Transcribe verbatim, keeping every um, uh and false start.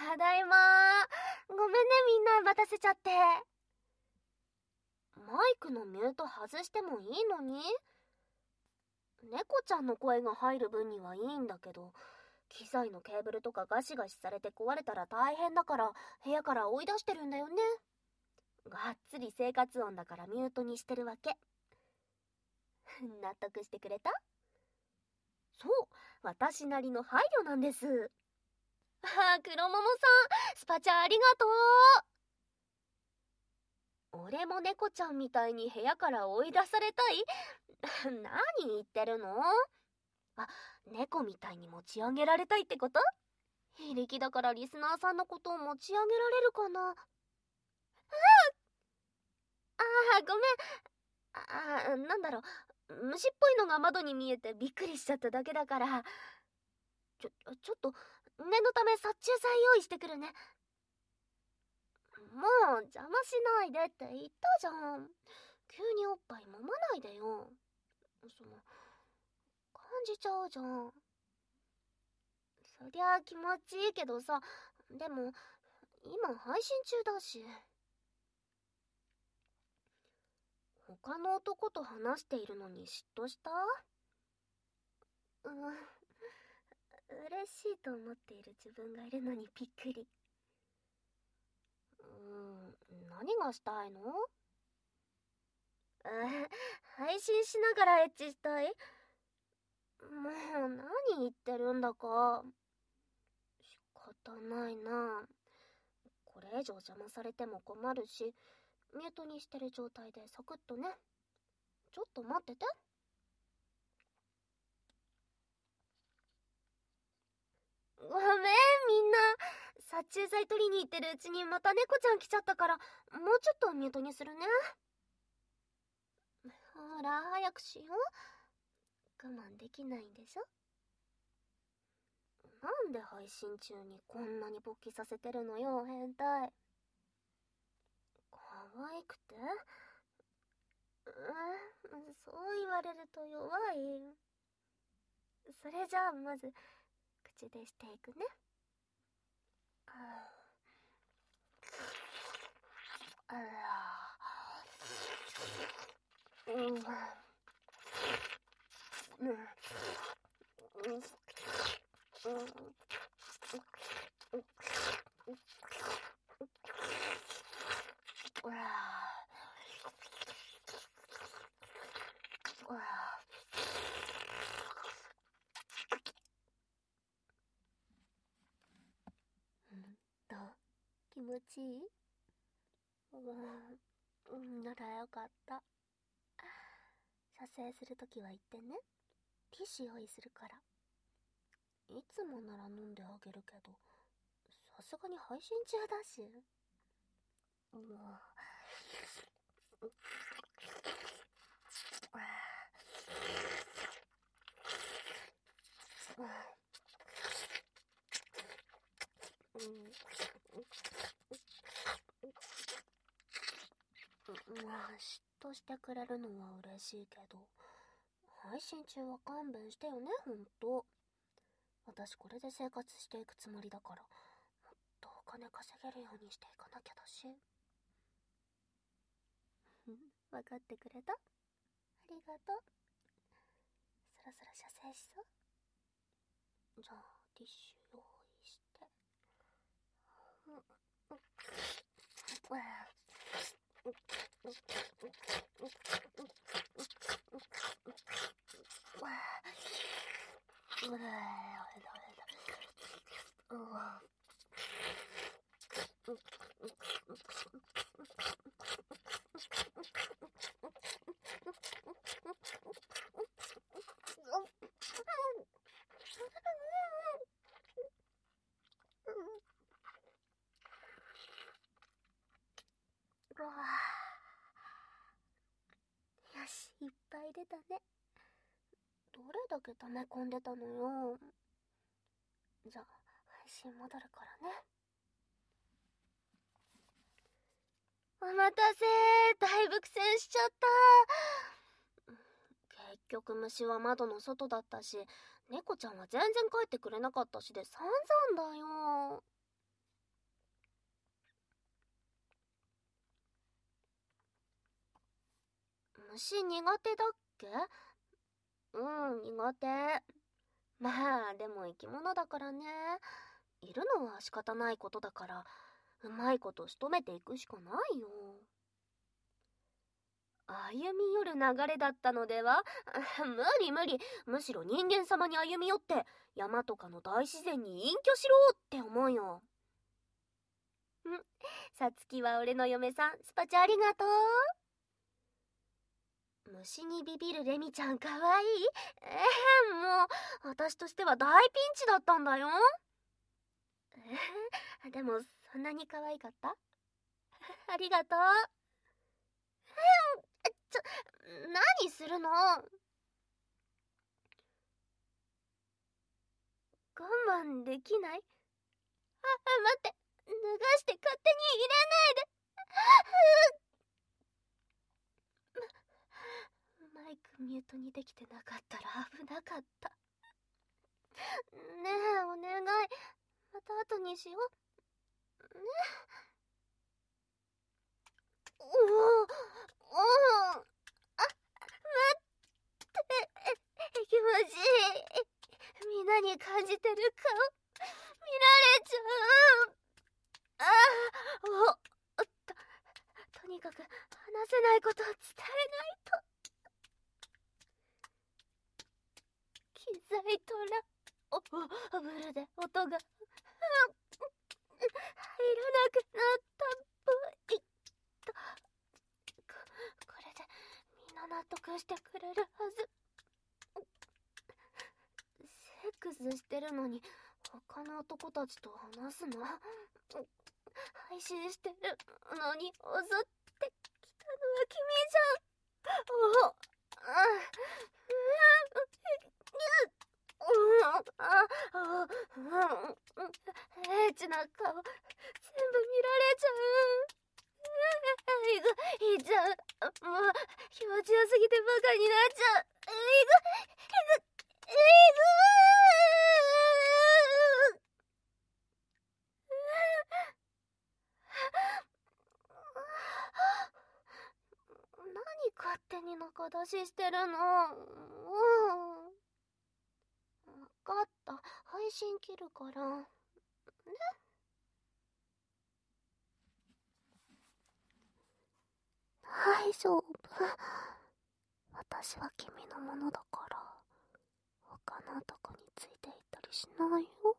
ただいまー。ごめんね、みんな待たせちゃって。マイクのミュート外してもいいのに？猫ちゃんの声が入る分にはいいんだけど、機材のケーブルとかガシガシされて壊れたら大変だから部屋から追い出してるんだよね。がっつり生活音だからミュートにしてるわけ。納得してくれた？そう、私なりの配慮なんです。ああ、黒桃さん、スパチャありがとう。俺も猫ちゃんみたいに部屋から追い出されたい？何言ってるの？あ、猫みたいに持ち上げられたいってこと？非力だからリスナーさんのことを持ち上げられるかな？うん。ああ、ごめん。ああ、なんだろう、虫っぽいのが窓に見えてびっくりしちゃっただけだから。ちょ、ちょっと、念のため殺虫剤用意してくるね。もう邪魔しないでって言ったじゃん。急におっぱい揉まないでよ。その、感じちゃうじゃん。そりゃ気持ちいいけどさ、でも、今配信中だし。他の男と話しているのに嫉妬した？うん。嬉しいと思っている自分がいるのにびっくり。うーん、何がしたいの？え、配信しながらエッチしたい？もう何言ってるんだか。仕方ないな。これ以上邪魔されても困るし、ミュートにしてる状態でサクッとね。ちょっと待ってて。ごめん、みんな。殺虫剤取りに行ってるうちにまた猫ちゃん来ちゃったから、もうちょっとミュートにするね。ほら、早くしよう。我慢できないんでしょ？なんで配信中にこんなに勃起させてるのよ、変態。可愛くて？うん、そう言われると弱い。それじゃあまず口でしていくね。あら、うん、うん、うん、どう？気持ちいい？うん、ならよかった。射精するときは言ってね。ティッシュ用意するから。いつもなら飲んであげるけど、さすがに配信中だし。もう。まあ、嫉妬してくれるのは嬉しいけど、配信中は勘弁してよね、ほんと。私これで生活していくつもりだから、もっとお金稼げるようにしていかなきゃだし。分かってくれた？ありがとう。そろそろ射精しそう？じゃあ、ティッシュ用意して。うん。よし、いっぱい出たね。どれだけ溜め込んでたのよ。じゃあ、配信戻るからね。お待たせー。だいぶ苦戦しちゃった。結局虫は窓の外だったし、猫ちゃんは全然帰ってくれなかったしで散々だよ。 虫苦手だっけ？うん、苦手。まあ、でも生き物だからね。いるのは仕方ないことだから、うまいこと仕留めていくしかないよ。歩み寄る流れだったのでは？無理無理。むしろ人間様に歩み寄って、山とかの大自然に隠居しろって思うよ。ん、さつきは俺の嫁さん、スパチャありがとう。虫にビビるレミちゃんかわいい。えー、もう、私としては大ピンチだったんだよ。えー、でも、そんなに可愛かった？ありがとう。えー、ちょ、何するの？我慢できない？あ、待って、脱がして勝手に入れないで。マイクミュートにできてなかったら危なかった。ねえ、お願い。また後にしよう。ね。おお、おお、あ、待って、気持ちいい。みんなに感じてる顔、見られちゃう。ああ、お、と、とにかく話せないことを伝えないと。機材トラ、お、お、ブルで音が、入らなくなったっぽい。と、こ、これでみんな納得してくれるはず。セックスしてるのに他の男たちと話すの？配信してるのに襲ってきたのは君じゃん。お、あ、エッチな顔全部見られちゃう。いぐ、いっちゃう。もう気持ちよすぎてバカになっちゃう。いぐ、いぐ、いぐ。何勝手に中出ししてるの？うん。分かった。配信切るから。ね。大丈夫。私は君のものだから、他の男についていったりしないよ。